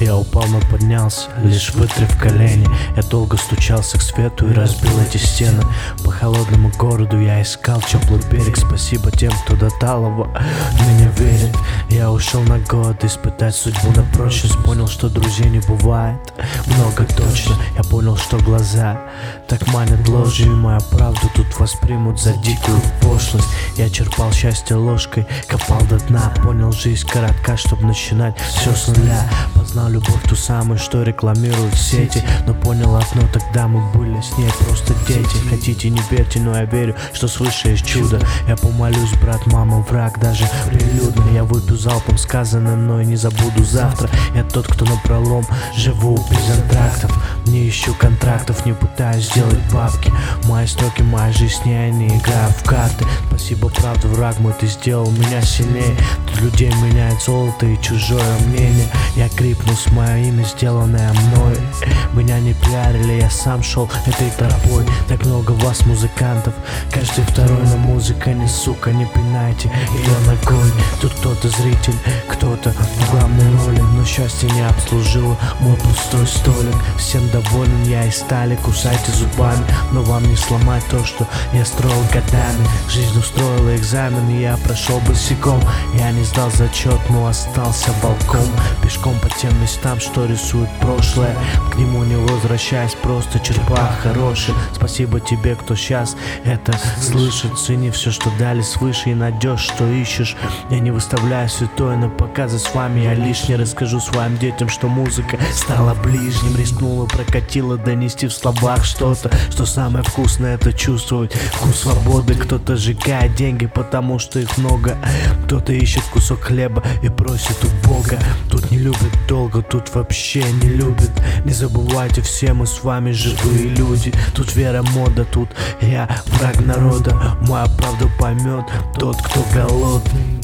Я упал, но поднялся, лишь вытряв колени. Я долго стучался к свету и разбил эти стены. По холодному городу я искал теплый берег. Спасибо тем, кто до талого меня верит. Я ушел на год испытать судьбу на прочность. Понял, что друзей не бывает много точно. Я понял, что глаза так манят ложью, и мою правду тут воспримут за дикую пошлость. Я черпал счастье ложкой, копал до дна. Понял, жизнь коротка, чтобы начинать все с нуля. Познал любовь ту самую, что рекламируют сети. Но понял одно, тогда мы были с ней просто дети. Хотите, не верьте, но я верю, что свыше есть чудо. Я помолюсь, брат, мама, враг, даже прилюдно. Я выпью залпом сказанное, но и не забуду завтра. Я тот, кто напролом живу без антрактов. Не ищу контрактов, не пытаюсь сделать бабки. Мои строки, моя жизнь, с ней не играю в карты. Спасибо, правда, враг мой, ты сделал меня сильнее. Тут людей меняет золото и чужое мнение. Я крикнул с мое имя, сделанное мной. Меня не пиарили, я сам шел этой тропой. Так много вас, музыкантов, каждый второй, но музыка не, сука, не пинайте ее ногой. Тут кто-то зритель, кто-то в главной роли, но счастье не обслужило мой пустой столик. Всем доволен я из стали, кусайте зубами, но вам не сломать то, что я строил годами. Жизнь устроила экзамен, и я прошел босиком. Я не сдал зачет, но остался волком. Пешком по тем местам, что рисует прошлое, к нему не возвращаясь, просто черпая хорошее. Спасибо тебе, кто сейчас это слышит. Цени все, что дали свыше, и найдешь, что ищешь. Я не выставляю святое на показы с вами. Я лишний расскажу своим детям, что музыка стала ближним. Рискнула, прокатила, донести в словах что-то, что самое вкусное — это чувствовать вкус свободы. Кто-то сжигает деньги, потому что их много. Кто-то ищет кусок хлеба и просит у Бога. Тут не любят долго, тут вообще не любят. Не забывайте, все мы с вами живые люди. Тут вера, мода, тут я враг народа. Моя правда поймет тот, кто голодный.